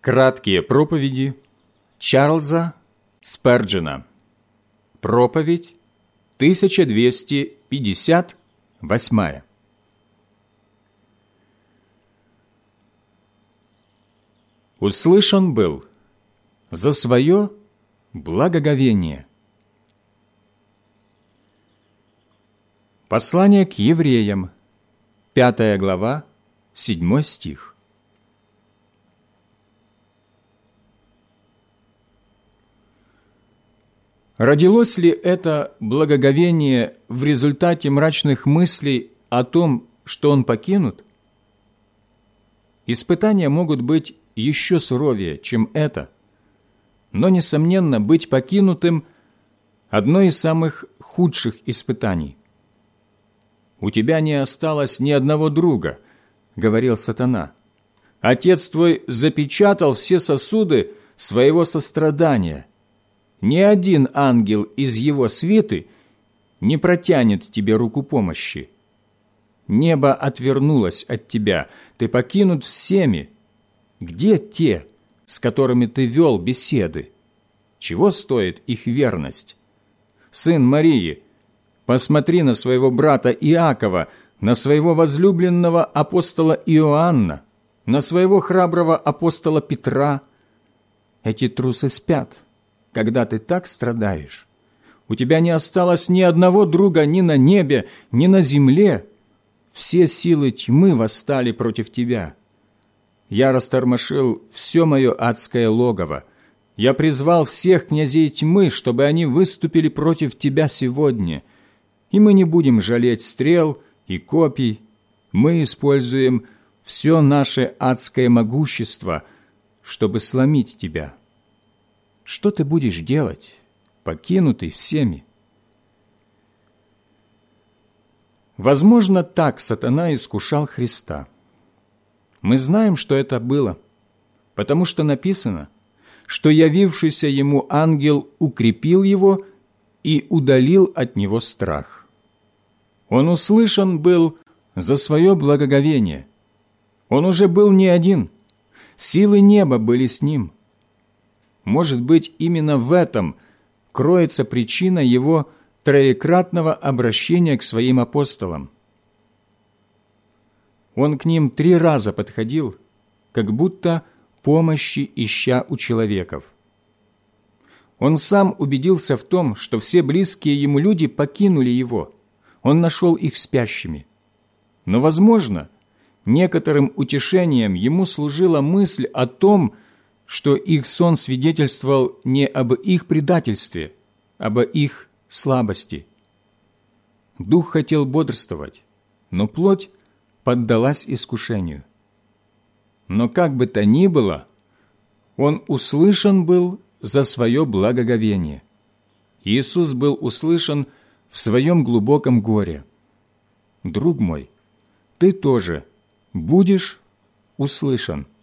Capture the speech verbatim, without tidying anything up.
Краткие проповеди Чарльза Сперджена. Проповедь тысяча двести пятьдесят восьмая. Услышан был за свое благоговение. Послание к евреям, пятая глава, седьмой стих. Родилось ли это благоговение в результате мрачных мыслей о том, что он покинут? Испытания могут быть еще суровее, чем это, но, несомненно, быть покинутым – одно из самых худших испытаний. «У тебя не осталось ни одного друга», – говорил сатана. «Отец твой запечатал все сосуды своего сострадания. Ни один ангел из его свиты не протянет тебе руку помощи. Небо отвернулось от тебя, ты покинут всеми. Где те, с которыми ты вел беседы? Чего стоит их верность? Сын Марии, посмотри на своего брата Иакова, на своего возлюбленного апостола Иоанна, на своего храброго апостола Петра. Эти трусы спят, когда ты так страдаешь. У тебя не осталось ни одного друга ни на небе, ни на земле. Все силы тьмы восстали против тебя. Я растормошил все мое адское логово. Я призвал всех князей тьмы, чтобы они выступили против тебя сегодня. И мы не будем жалеть стрел и копий. Мы используем все наше адское могущество, чтобы сломить тебя. Что ты будешь делать, покинутый всеми?» Возможно, так сатана искушал Христа. Мы знаем, что это было, потому что написано, что явившийся ему ангел укрепил его и удалил от него страх. Он услышан был за свое благоговение. Он уже был не один. Силы неба были с ним. Может быть, именно в этом кроется причина его троекратного обращения к своим апостолам. Он к ним три раза подходил, как будто помощи ища у человеков. Он сам убедился в том, что все близкие ему люди покинули его. Он нашел их спящими. Но, возможно, некоторым утешением ему служила мысль о том, что их сон свидетельствовал не об их предательстве, а об их слабости. Дух хотел бодрствовать, но плоть поддалась искушению. Но как бы то ни было, он услышан был за свое благоговение. Иисус был услышан в своем глубоком горе. Друг мой, ты тоже будешь услышан.